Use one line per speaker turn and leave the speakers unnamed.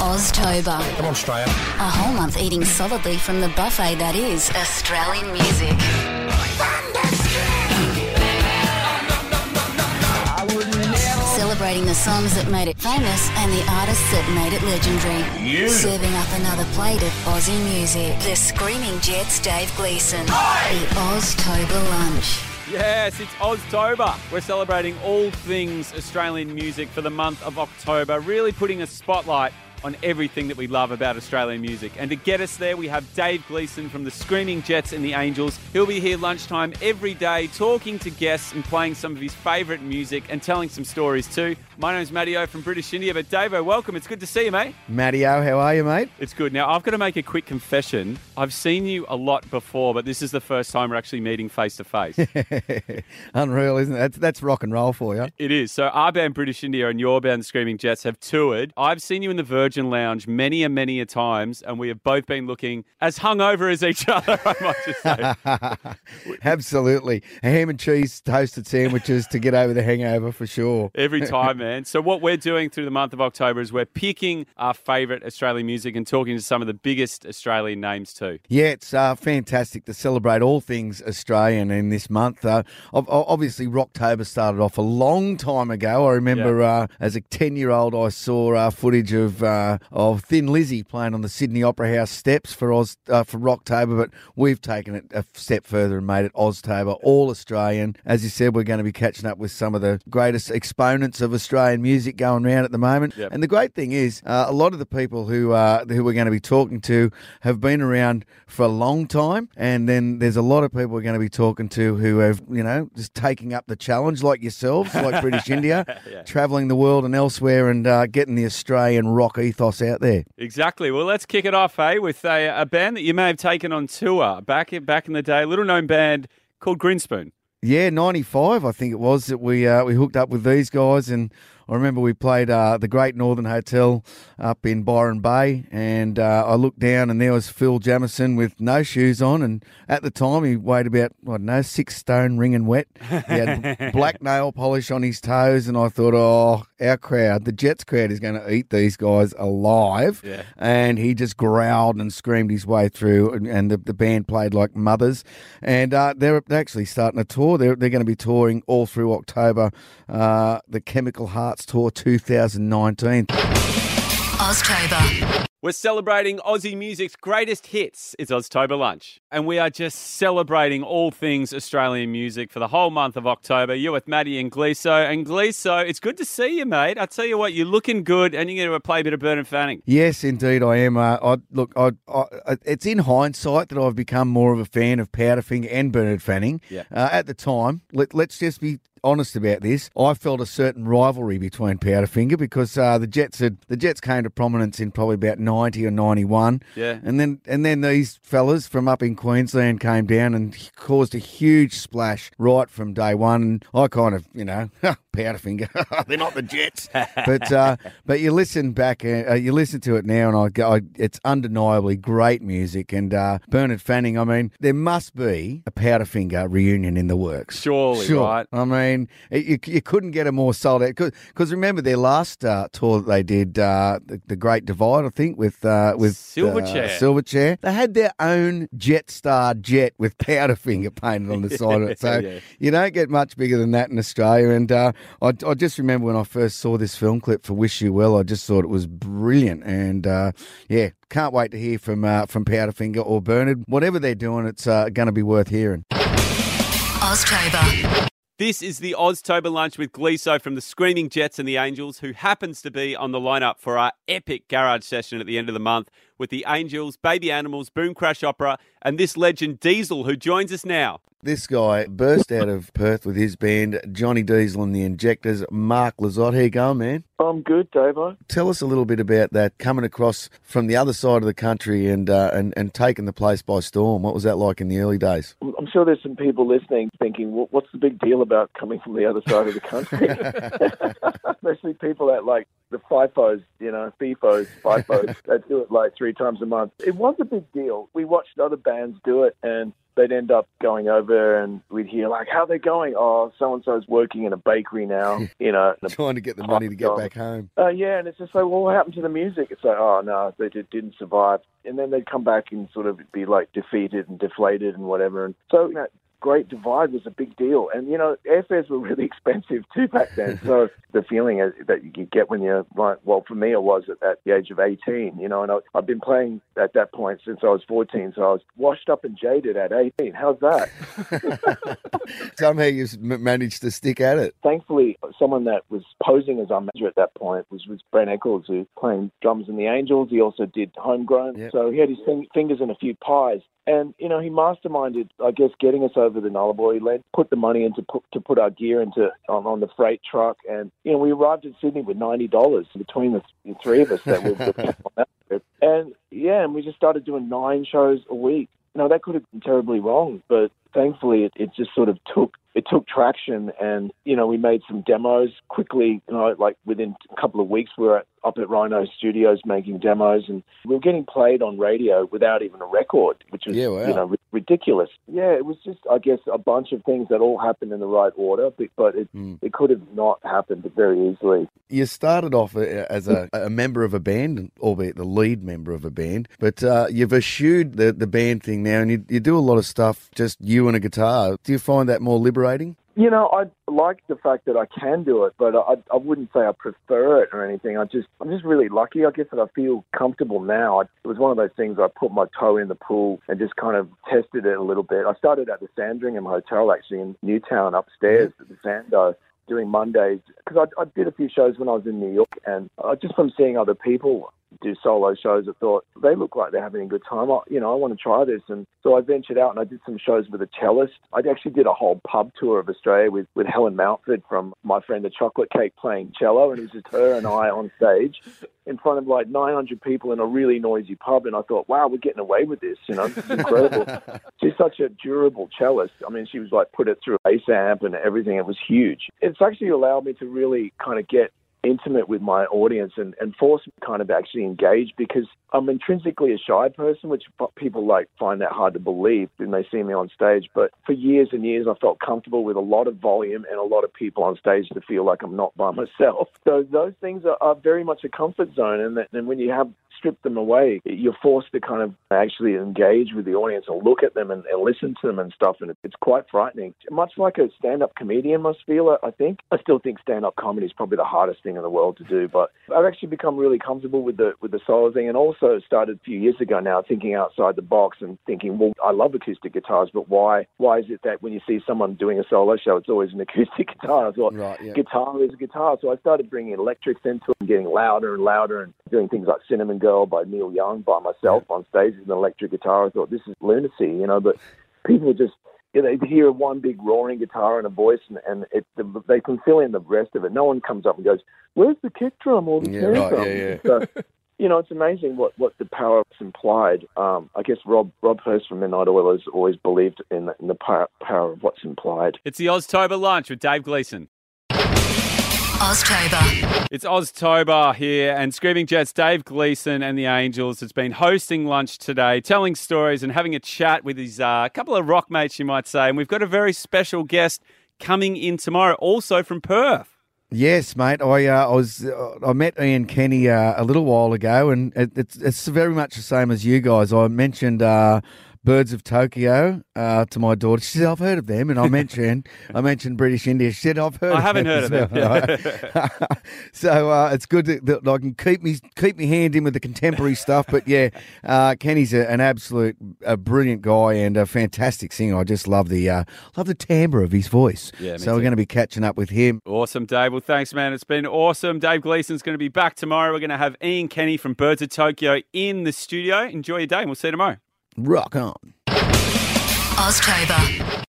Oztober.
Come on, Australia.
A whole month eating solidly from the buffet that is Australian music. Celebrating the songs that made it famous and the artists that made it legendary. Serving up another plate of Aussie music. The Screaming Jets' Dave Gleeson. The Oztober Lunch.
Yes, it's Oztober. We're celebrating all things Australian music for the month of October, really putting a spotlight on everything that we love about Australian music. And to get us there, we have Dave Gleeson from the Screaming Jets and the Angels. He'll be here lunchtime every day, talking to guests and playing some of his favourite music and telling some stories too. My name's Matty-O from British India, but Davo, welcome. It's good to see you, mate.
Matty-O, how are you, mate?
It's good. Now, I've got to make a quick confession. I've seen you a lot before, but this is the first time we're actually meeting face to face.
Unreal, isn't it? That's rock and roll for you.
It is. So our band British India and your band the Screaming Jets have toured. I've seen you in the Virgin Lounge many a times, and we have both been looking as hungover as each other, I might just say.
Absolutely. Ham and cheese toasted sandwiches to get over the hangover for sure.
Every time, man. So what we're doing through the month of October is we're picking our favourite Australian music and talking to some of the biggest Australian names too.
Yeah, it's fantastic to celebrate all things Australian in this month. Obviously, Rocktober started off a long time ago. I remember as a 10-year-old I saw footage of Thin Lizzy playing on the Sydney Opera House steps for Rocktober, but we've taken it a step further and made it Oztober, all Australian. As you said, we're going to be catching up with some of the greatest exponents of Australian music going around at the moment. Yep. And the great thing is, a lot of the people who we're going to be talking to have been around for a long time, and then there's a lot of people we're going to be talking to who have, just taking up the challenge like yourselves, like British India, travelling the world and elsewhere and getting the Australian rock ethos out there.
Exactly. Well, let's kick it off, with a band that you may have taken on tour back in the day, a little-known band called Grinspoon.
Yeah, 95, I think it was, that we hooked up with these guys, and I remember we played the Great Northern Hotel up in Byron Bay, and I looked down and there was Phil Jamieson with no shoes on, and at the time he weighed about, 6 stone ringing wet. He had black nail polish on his toes, and I thought, our crowd, the Jets crowd, is going to eat these guys alive. Yeah. And he just growled and screamed his way through, and the band played like mothers. And they're actually starting a tour. They're going to be touring all through October, the Chemical Hearts Tour 2019.
Oztober.
We're celebrating Aussie music's greatest hits. It's Oztober Lunch. And we are just celebrating all things Australian music for the whole month of October. You're with Matty and Gleeso. And Gleeso, it's good to see you, mate. I tell you what, you're looking good, and you're going to play a bit of Bernard Fanning.
Yes, indeed, I am. It's in hindsight that I've become more of a fan of Powderfinger and Bernard Fanning. Yeah. At the time, let's just be honest about this. I felt a certain rivalry between Powderfinger because the Jets came to prominence in probably about 90 or 91. Yeah. And then these fellas from up in Queensland came down and caused a huge splash right from day one. And I kind of, Powderfinger, they're not the Jets. But you listen back, you listen to it now, and it's undeniably great music. And Bernard Fanning, I mean, there must be a Powderfinger reunion in the works.
Surely, right?
I mean, you couldn't get a more sold out, because remember their last tour that they did, the Great Divide, I think, with Silverchair. They had their own Jetstar jet with Powderfinger painted on the side of it. So you don't get much bigger than that in Australia. And I just remember when I first saw this film clip for Wish You Well, I just thought it was brilliant. And can't wait to hear from Powderfinger or Bernard. Whatever they're doing, it's going to be worth hearing.
Oztober.
This is the Oztober Lunch with Gleeso from the Screaming Jets and the Angels, who happens to be on the lineup for our epic garage session at the end of the month with the Angels, Baby Animals, Boom Crash Opera, and this legend Diesel, who joins us now.
This guy burst out of Perth with his band, Johnny Diesel and the Injectors. Mark Lizotte, how you going, man?
I'm good, Davo.
Tell us a little bit about that, coming across from the other side of the country and taking the place by storm. What was that like in the early days?
I'm sure there's some people listening thinking, what's the big deal about coming from the other side of the country? Especially people that like the FIFOs, FIFOs, that do it like 3 times a month. It was a big deal. We watched other bands do it, and they'd end up going over and we'd hear, like, how they're going? Oh, so-and-so's working in a bakery now,
Trying to get the money to get back home.
Yeah, and it's just like, well, what happened to the music? It's like, oh, no, they didn't survive. And then they'd come back and sort of be, like, defeated and deflated and whatever. And so that Great Divide was a big deal. And, airfares were really expensive too back then. So the feeling that you could get when you're, like, well, for me, it was at the age of 18, and I've been playing at that point since I was 14. So I was washed up and jaded at 18. How's that?
Somehow you managed to stick at it.
Thankfully, someone that was posing as our manager at that point was Brent Eccles, who was playing drums in the Angels. He also did Homegrown. Yep. So he had his fingers in a few pies. And, he masterminded, I guess, getting us over the Nullarbor. He put the money in to put our gear on the freight truck. And, we arrived in Sydney with $90 between the 3 of us that were on that trip. And, and we just started doing 9 shows a week. That could have been terribly wrong, but thankfully it just sort of took traction, and, we made some demos quickly, like within a couple of weeks we were up at Rhino Studios making demos, and we were getting played on radio without even a record, which was, ridiculous. Yeah, it was just, I guess, a bunch of things that all happened in the right order, but it could have not happened very easily.
You started off as a member of a band, albeit the lead member of a band, but you've eschewed the band thing now, and you do a lot of stuff, just you and a guitar. Do you find that more liberating?
I like the fact that I can do it, but I wouldn't say I prefer it or anything. I'm just really lucky, I guess, that I feel comfortable now. It was one of those things I put my toe in the pool and just kind of tested it a little bit. I started at the Sandringham Hotel, actually, in Newtown, upstairs at the Sando, doing Mondays, because I did a few shows when I was in New York, and just from seeing other people do solo shows, I thought, they look like they're having a good time. I want to try this. And so I ventured out and I did some shows with a cellist. I actually did a whole pub tour of Australia with Helen Mountford from My Friend the Chocolate Cake playing cello, and it was just her and I on stage in front of like 900 people in a really noisy pub. And I thought, wow, we're getting away with this. This is incredible. She's such a durable cellist. I mean, she was like put it through a bass amp and everything. It was huge. It's actually allowed me to really kind of get intimate with my audience and force me kind of actually engage, because I'm intrinsically a shy person, which people find that hard to believe when they see me on stage. But for years and years, I felt comfortable with a lot of volume and a lot of people on stage to feel like I'm not by myself. So those things are very much a comfort zone. And when you have stripped them away, you're forced to kind of actually engage with the audience and look at them and listen to them and stuff. And it's quite frightening. Much like a stand-up comedian must feel, I think. I still think stand-up comedy is probably the hardest thing in the world to do. But I've actually become really comfortable with the solo thing, and also started a few years ago now thinking outside the box and thinking, well, I love acoustic guitars, but why is it that when you see someone doing a solo show, it's always an acoustic guitar? I thought, guitar is a guitar. So I started bringing electrics into it and getting louder and louder and doing things like Cinnamon Girl by Neil Young by myself on stage with an electric guitar. I thought, this is lunacy, but people just, they hear one big roaring guitar and a voice, and they can fill in the rest of it. No one comes up and goes, where's the kick drum or the snare drum? So, it's amazing what the power is implied. I guess Rob Hurst from Midnight Oil has always believed in the power of what's implied.
It's the Oztober Lunch with Dave Gleeson.
Oztober.
It's Oztober here, and Screaming Jets, Dave Gleeson and the Angels has been hosting lunch today, telling stories and having a chat with his couple of rock mates, you might say. And we've got a very special guest coming in tomorrow, also from Perth.
Yes, mate. I met Ian Kenny a little while ago, and it's very much the same as you guys. I mentioned Birds of Tokyo to my daughter. She said, I've heard of them. And I mentioned British India. She said, I've heard of them.
I haven't heard of them.
Right? So it's good that I can keep me hand in with the contemporary stuff. But Kenny's an absolute brilliant guy and a fantastic singer. I just love the timbre of his voice. Yeah, so we're going to be catching up with him.
Awesome, Dave. Well, thanks, man. It's been awesome. Dave Gleeson's going to be back tomorrow. We're going to have Ian Kenny from Birds of Tokyo in the studio. Enjoy your day, and we'll see you tomorrow.
Rock on.
Oztober.